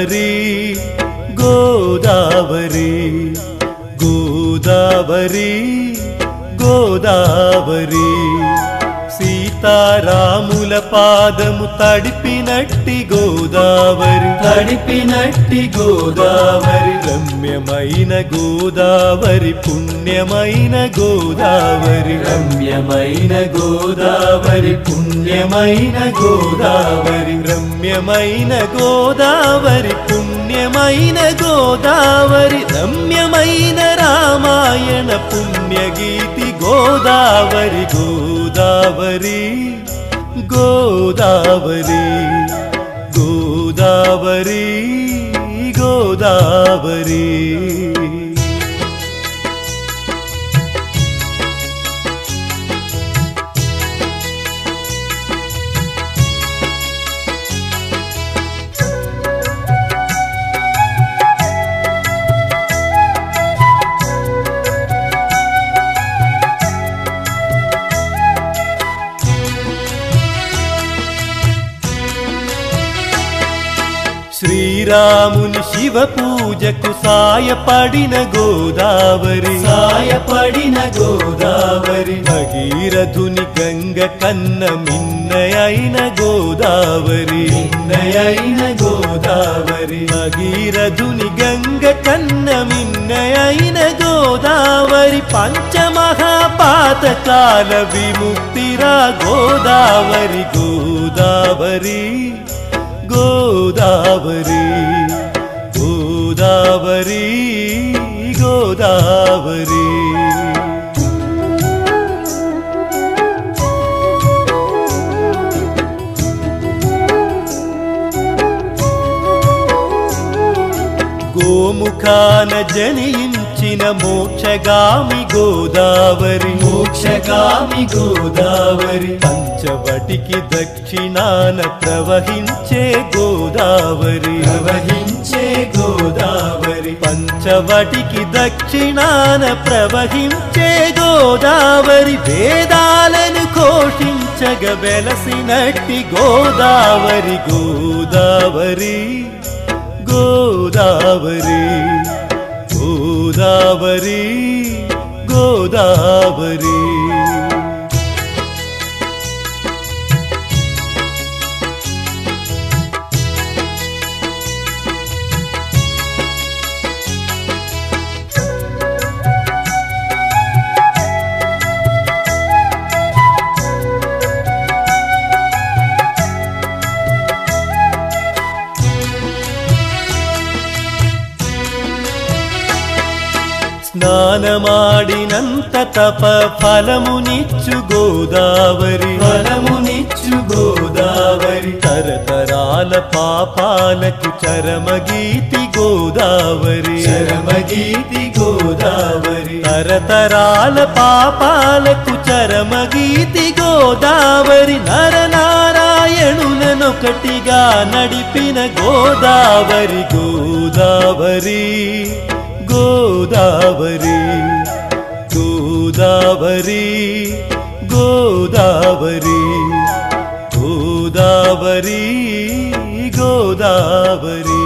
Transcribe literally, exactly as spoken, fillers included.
గోదావరి గోదావరి గోదావరి గోదావరి సీతారాముల పాదము తడిపినట్టి గోదావరి తడిపినట్టి గోదావరి రమ్యమైన గోదావరి పుణ్యమైన గోదావరి రమ్యమైన గోదావరి పుణ్యమైన గోదావరి రమ్యమైన గోదావరి పుణ్యమైన గోదావరి రమ్యమైన రామాయణ పుణ్యగీతి గోదావరి గోదావరి గోదావరి గోదావరి గోదావరి శ్రీరాముని శివ పూజకు సాయపడిన గోదావరి సాయపడిన గోదావరి భగీరథుని గంగ కన్న మిన్నయైన గోదావరి మిన్నయైన గోదావరి భగీరథుని గంగ కన్న మిన్నయైన గోదావరి పంచమహాపాతకాల విముక్తిరా గోదావరి గోదావరి గోదావరి గోదావరి గోదావరి గోముఖాన జనించిన మోక్షగామి గోదావరి మోక్షగామి గోదావరి పంచవటికి దక్షిణాన ప్రవహించే గోదావరి ప్రవహించే గోదావరి పంచవటికి దక్షిణాన ప్రవహించే గోదావరి వేదాలను ఘోషించగ వెలసినట్టి గోదావరి గోదావరి గోదావరి గోదావరి గోదావరి స్నానమాడినంత తప ఫలమునిచ్చు గోదావరి ఫలమునిచ్చు గోదావరి తరతరాల పాపాలకు చరమగీతి గోదావరి చరమగీతి గోదావరి తరతరాల పాపాలకు చరమగీతి గోదావరి నరనారాయణులనొకటిగా నడిపిన గోదావరి గోదావరి గోదావరి గోదావరి గోదావరి గోదావరి గోదావరి